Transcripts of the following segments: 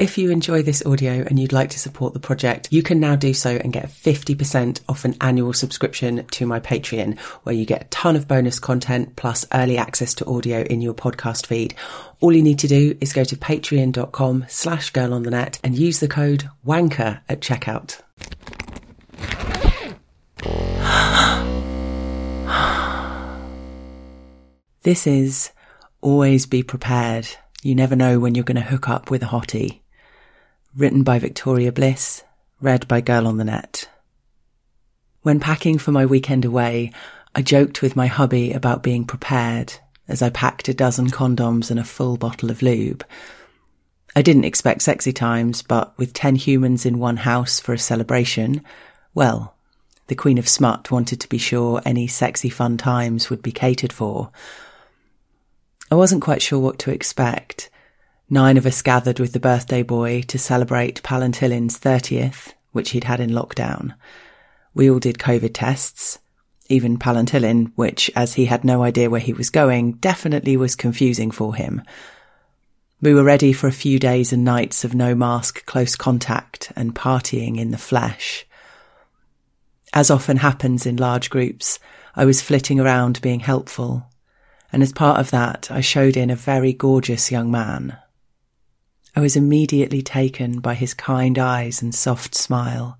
If you enjoy this audio and you'd like to support the project, you can now do so and get 50% off an annual subscription to my Patreon, where you get a ton of bonus content plus early access to audio in your podcast feed. All you need to do is go to patreon.com/girlonthenet and use the code WANKER at checkout. This is Always Be Prepared. You never know when you're going to hook up with a hottie. Written by Victoria Bliss, read by Girl on the Net. When packing for my weekend away, I joked with my hubby about being prepared as I packed a dozen condoms and a full bottle of lube. I didn't expect sexy times, but with 10 humans in one house for a celebration, well, the Queen of Smut wanted to be sure any sexy fun times would be catered for. I wasn't quite sure what to expect. 9 of us gathered with the birthday boy to celebrate Palantilin's 30th, which he'd had in lockdown. We all did COVID tests, even Palantilin, which, as he had no idea where he was going, definitely was confusing for him. We were ready for a few days and nights of no mask, close contact, and partying in the flesh. As often happens in large groups, I was flitting around being helpful, and as part of that, I showed in a very gorgeous young man. I was immediately taken by his kind eyes and soft smile.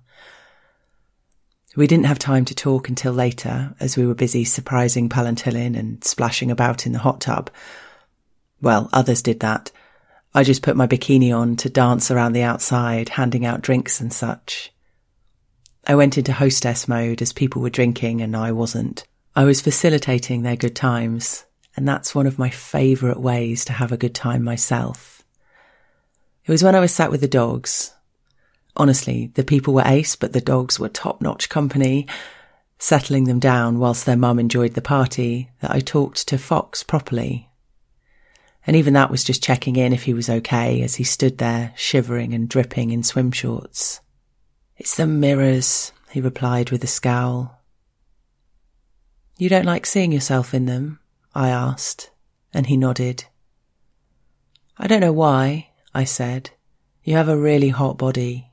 We didn't have time to talk until later, as we were busy surprising Palantilin and splashing about in the hot tub. Well, others did that. I just put my bikini on to dance around the outside, handing out drinks and such. I went into hostess mode as people were drinking and I wasn't. I was facilitating their good times, and that's one of my favourite ways to have a good time myself. It was when I was sat with the dogs. Honestly, the people were ace, but the dogs were top-notch company, settling them down whilst their mum enjoyed the party, that I talked to Fox properly. And even that was just checking in if he was okay as he stood there, shivering and dripping in swim shorts. "It's the mirrors," he replied with a scowl. "You don't like seeing yourself in them?" I asked, and he nodded. "I don't know why," I said. "You have a really hot body."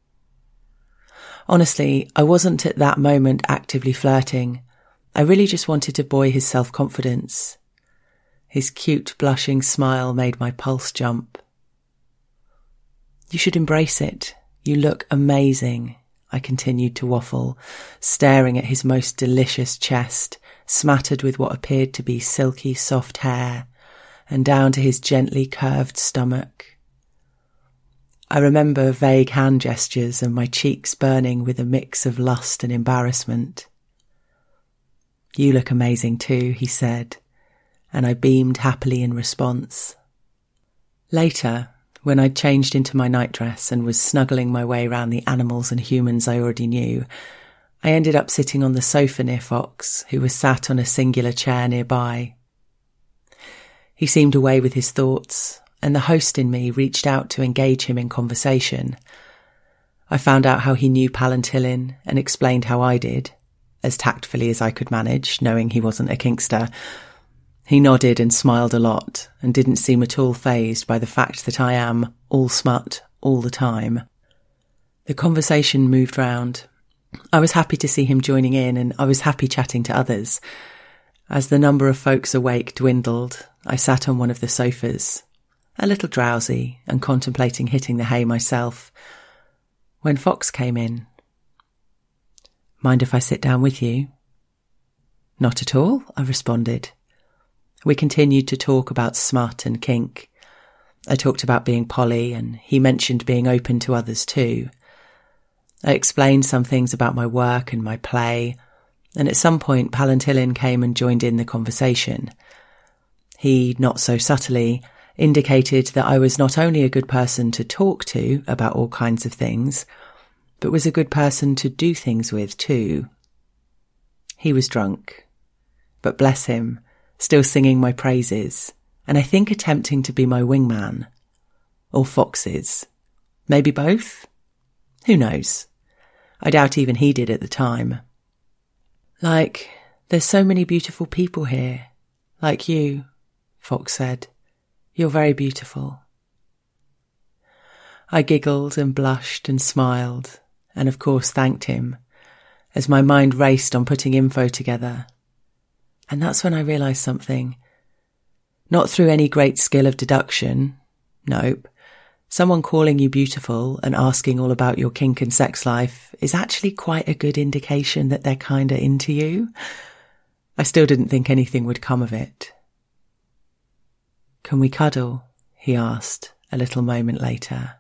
Honestly, I wasn't at that moment actively flirting. I really just wanted to buoy his self-confidence. His cute, blushing smile made my pulse jump. "You should embrace it. You look amazing," I continued to waffle, staring at his most delicious chest, smattered with what appeared to be silky, soft hair, and down to his gently curved stomach. I remember vague hand gestures and my cheeks burning with a mix of lust and embarrassment. "You look amazing too," he said, and I beamed happily in response. Later, when I'd changed into my nightdress and was snuggling my way round the animals and humans I already knew, I ended up sitting on the sofa near Fox, who was sat on a singular chair nearby. He seemed away with his thoughts, and the host in me reached out to engage him in conversation. I found out how he knew Palantilin and explained how I did, as tactfully as I could manage, knowing he wasn't a kinkster. He nodded and smiled a lot, and didn't seem at all fazed by the fact that I am all smut all the time. The conversation moved round. I was happy to see him joining in, and I was happy chatting to others. As the number of folks awake dwindled, I sat on one of the sofas, a little drowsy and contemplating hitting the hay myself, when Fox came in. "Mind if I sit down with you?" "Not at all," I responded. We continued to talk about smut and kink. I talked about being poly, and he mentioned being open to others too. I explained some things about my work and my play, and at some point Palantilin came and joined in the conversation. He, not so subtly, indicated that I was not only a good person to talk to about all kinds of things, but was a good person to do things with too. He was drunk, but bless him, still singing my praises, and I think attempting to be my wingman. Or Fox's. Maybe both? Who knows? I doubt even he did at the time. "Like, there's so many beautiful people here. Like you," Fox said. "You're very beautiful." I giggled and blushed and smiled, and of course thanked him, as my mind raced on putting info together. And that's when I realised something. Not through any great skill of deduction. Nope. Someone calling you beautiful and asking all about your kink and sex life is actually quite a good indication that they're kinda into you. I still didn't think anything would come of it. "Can we cuddle?" he asked a little moment later.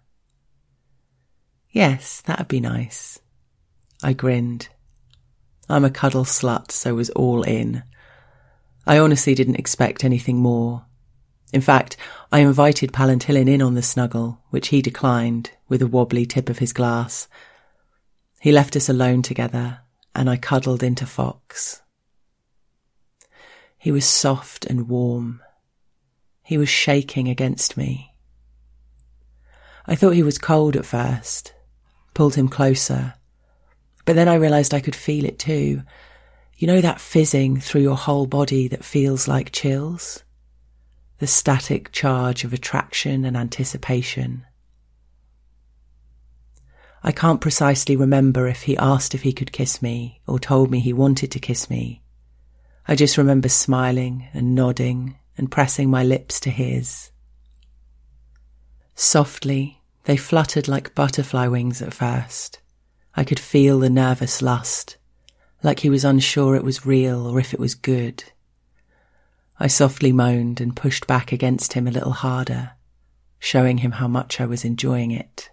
"Yes, that'd be nice." I grinned. I'm a cuddle slut, so was all in. I honestly didn't expect anything more. In fact, I invited Palantillin in on the snuggle, which he declined with a wobbly tip of his glass. He left us alone together, and I cuddled into Fox. He was soft and warm. He was shaking against me. I thought he was cold at first, pulled him closer, but then I realised I could feel it too. You know that fizzing through your whole body that feels like chills? The static charge of attraction and anticipation. I can't precisely remember if he asked if he could kiss me or told me he wanted to kiss me. I just remember smiling and nodding and pressing my lips to his. Softly, they fluttered like butterfly wings at first. I could feel the nervous lust, like he was unsure it was real or if it was good. I softly moaned and pushed back against him a little harder, showing him how much I was enjoying it.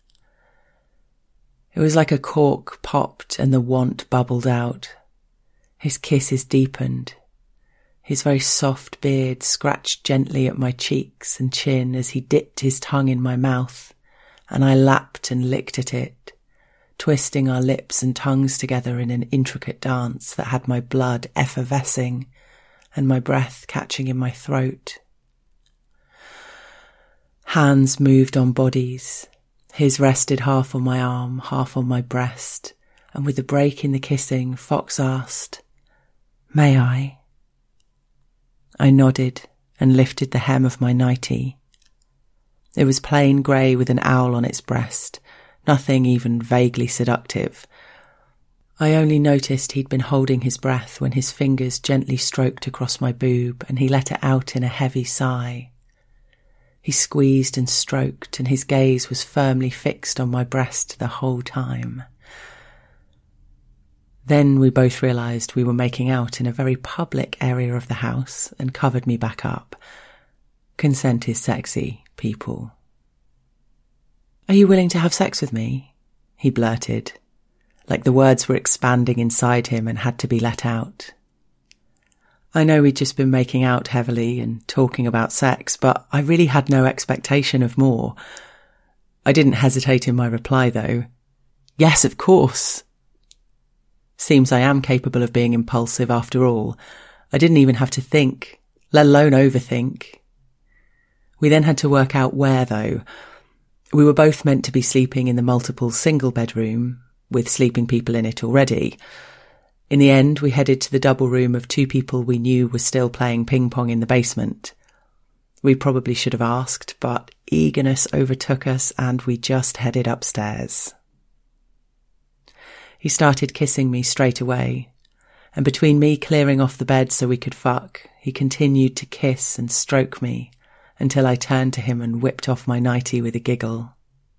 It was like a cork popped and the want bubbled out. His kisses deepened. His very soft beard scratched gently at my cheeks and chin as he dipped his tongue in my mouth, and I lapped and licked at it, twisting our lips and tongues together in an intricate dance that had my blood effervescing and my breath catching in my throat. Hands moved on bodies. His rested half on my arm, half on my breast, and with a break in the kissing, Fox asked, "May I?" I nodded and lifted the hem of my nightie. It was plain grey with an owl on its breast, nothing even vaguely seductive. I only noticed he'd been holding his breath when his fingers gently stroked across my boob and he let it out in a heavy sigh. He squeezed and stroked, and his gaze was firmly fixed on my breast the whole time. Then we both realised we were making out in a very public area of the house and covered me back up. Consent is sexy, people. "Are you willing to have sex with me?" he blurted, like the words were expanding inside him and had to be let out. I know we'd just been making out heavily and talking about sex, but I really had no expectation of more. I didn't hesitate in my reply, though. "Yes, of course." Seems I am capable of being impulsive after all. I didn't even have to think, let alone overthink. We then had to work out where, though. We were both meant to be sleeping in the multiple single bedroom, with sleeping people in it already. In the end, we headed to the double room of two people we knew were still playing ping pong in the basement. We probably should have asked, but eagerness overtook us and we just headed upstairs. He started kissing me straight away, and between me clearing off the bed so we could fuck, he continued to kiss and stroke me until I turned to him and whipped off my nightie with a giggle.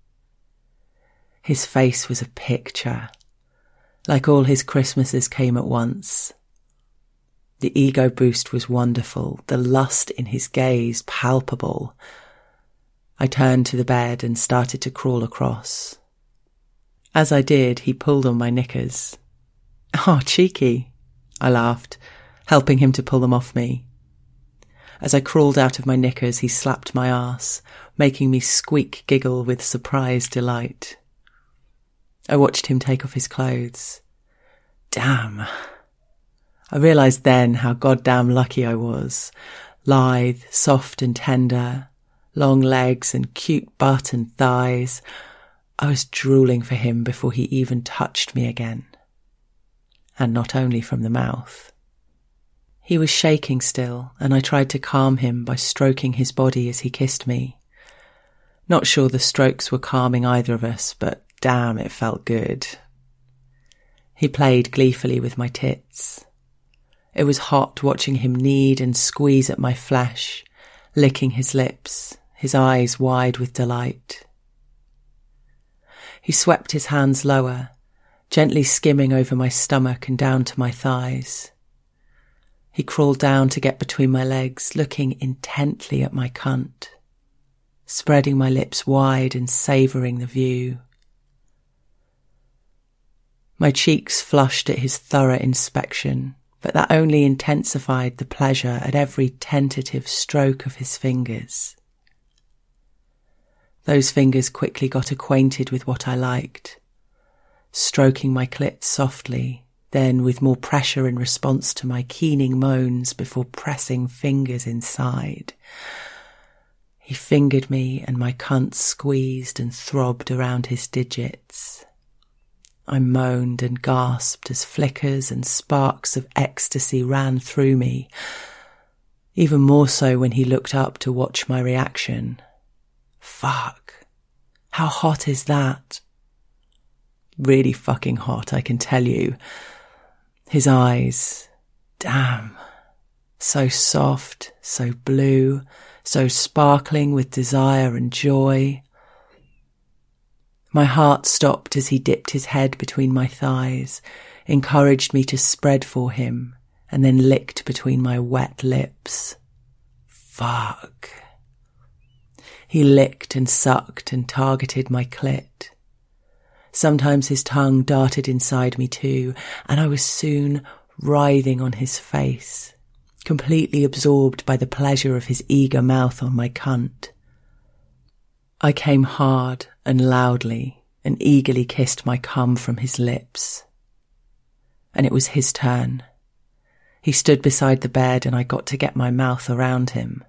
His face was a picture. Like all his Christmases came at once. The ego boost was wonderful, the lust in his gaze palpable. I turned to the bed and started to crawl across. As I did, he pulled on my knickers. "Oh, cheeky," I laughed, helping him to pull them off me. As I crawled out of my knickers, he slapped my arse, making me squeak giggle with surprised delight. I watched him take off his clothes. Damn. I realised then how goddamn lucky I was. Lithe, soft and tender, long legs and cute butt and thighs. I was drooling for him before he even touched me again. And not only from the mouth. He was shaking still, and I tried to calm him by stroking his body as he kissed me. Not sure the strokes were calming either of us, but damn, it felt good. He played gleefully with my tits. It was hot watching him knead and squeeze at my flesh, licking his lips, his eyes wide with delight. He swept his hands lower, gently skimming over my stomach and down to my thighs. He crawled down to get between my legs, looking intently at my cunt, spreading my lips wide and savouring the view. My cheeks flushed at his thorough inspection, but that only intensified the pleasure at every tentative stroke of his fingers. Those fingers quickly got acquainted with what I liked, stroking my clit softly, then with more pressure in response to my keening moans before pressing fingers inside. He fingered me and my cunt squeezed and throbbed around his digits. I moaned and gasped as flickers and sparks of ecstasy ran through me, even more so when he looked up to watch my reaction. Fuck. How hot is that? Really fucking hot, I can tell you. His eyes, damn. So soft, so blue, so sparkling with desire and joy. My heart stopped as he dipped his head between my thighs, encouraged me to spread for him, and then licked between my wet lips. Fuck. He licked and sucked and targeted my clit. Sometimes his tongue darted inside me too, and I was soon writhing on his face, completely absorbed by the pleasure of his eager mouth on my cunt. I came hard and loudly and eagerly kissed my cum from his lips. And it was his turn. He stood beside the bed and I got to get my mouth around him.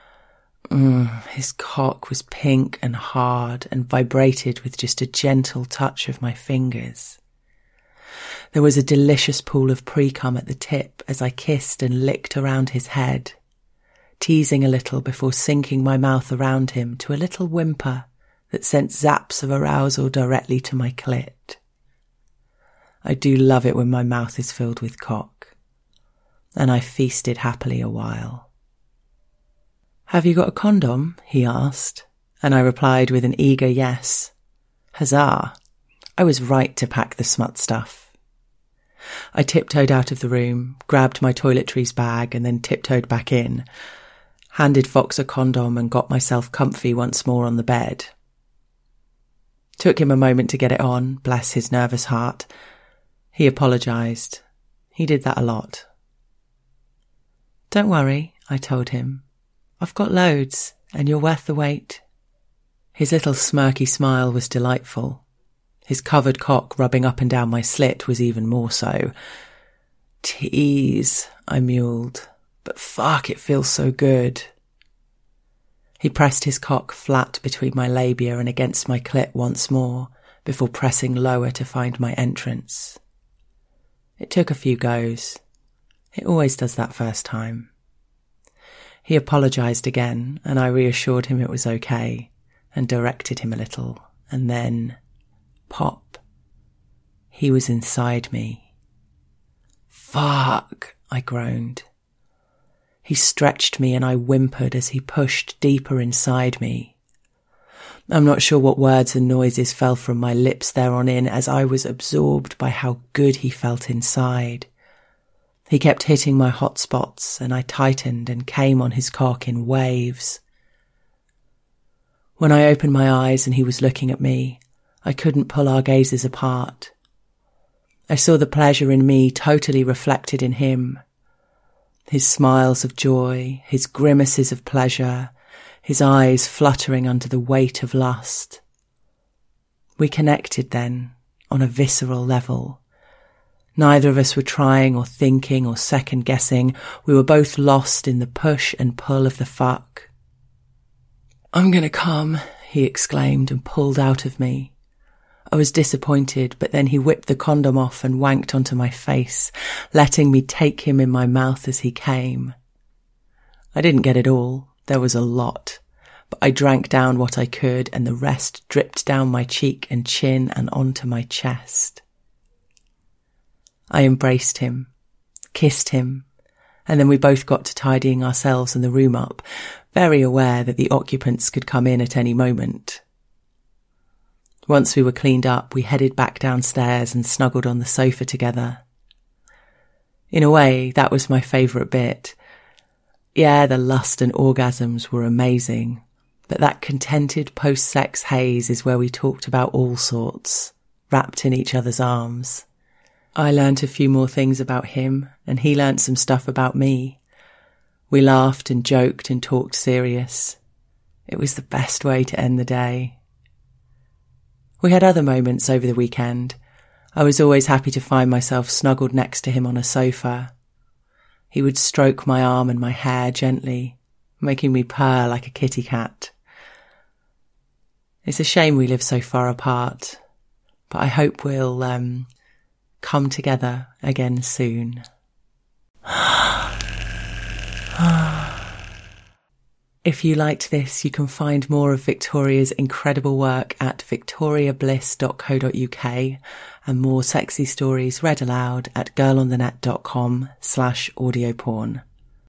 His cock was pink and hard and vibrated with just a gentle touch of my fingers. There was a delicious pool of pre-cum at the tip as I kissed and licked around his head, teasing a little before sinking my mouth around him to a little whimper that sent zaps of arousal directly to my clit. I do love it when my mouth is filled with cock, and I feasted happily a while. "Have you got a condom?" he asked, and I replied with an eager yes. Huzzah! I was right to pack the smut stuff. I tiptoed out of the room, grabbed my toiletries bag and then tiptoed back in, handed Fox a condom and got myself comfy once more on the bed. Took him a moment to get it on, bless his nervous heart. He apologised. He did that a lot. "Don't worry," I told him. "I've got loads, and you're worth the wait." His little smirky smile was delightful. His covered cock rubbing up and down my slit was even more so. "Tease," I mewled, "but fuck, it feels so good." He pressed his cock flat between my labia and against my clit once more, before pressing lower to find my entrance. It took a few goes. It always does that first time. He apologised again, and I reassured him it was okay, and directed him a little, and then, pop, he was inside me. "Fuck," I groaned. He stretched me and I whimpered as he pushed deeper inside me. I'm not sure what words and noises fell from my lips thereon in as I was absorbed by how good he felt inside. He kept hitting my hot spots and I tightened and came on his cock in waves. When I opened my eyes and he was looking at me, I couldn't pull our gazes apart. I saw the pleasure in me totally reflected in him. His smiles of joy, his grimaces of pleasure, his eyes fluttering under the weight of lust. We connected then, on a visceral level. Neither of us were trying or thinking or second-guessing. We were both lost in the push and pull of the fuck. "I'm gonna come," he exclaimed and pulled out of me. I was disappointed, but then he whipped the condom off and wanked onto my face, letting me take him in my mouth as he came. I didn't get it all. There was a lot. but I drank down what I could, and the rest dripped down my cheek and chin and onto my chest. I embraced him, kissed him, and then we both got to tidying ourselves and the room up, very aware that the occupants could come in at any moment. Once we were cleaned up, we headed back downstairs and snuggled on the sofa together. In a way, that was my favourite bit. Yeah, the lust and orgasms were amazing, but that contented post-sex haze is where we talked about all sorts, wrapped in each other's arms. I learnt a few more things about him, and he learnt some stuff about me. We laughed and joked and talked serious. It was the best way to end the day. We had other moments over the weekend. I was always happy to find myself snuggled next to him on a sofa. He would stroke my arm and my hair gently, making me purr like a kitty cat. It's a shame we live so far apart, but I hope we'll come together again soon. If you liked this, you can find more of Victoria's incredible work at victoriabliss.co.uk and more sexy stories read aloud at girlonthenet.com/audioporn.